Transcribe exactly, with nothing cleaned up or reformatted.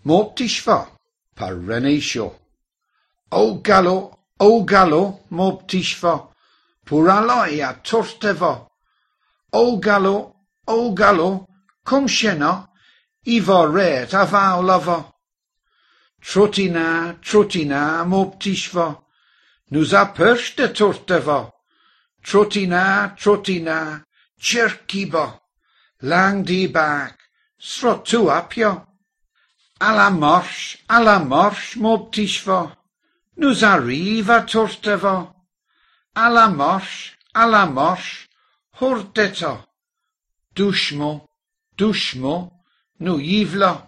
mob tishva, par renisho. O gallo, o gallo, mob tishva, purala ia torteva. O gallo, o gallo, cum shena, iva ret avau lava. Trotina, trotina, mob tishva, nous a persh de torteva. Trotina, trotina, cherkiba, lang di back, srotu apia. A la marche, a la marche, mob tishva, nous arrive a torteva. A la marche, a la marche, hordeta. Dushmo, dushmo, nu yivla.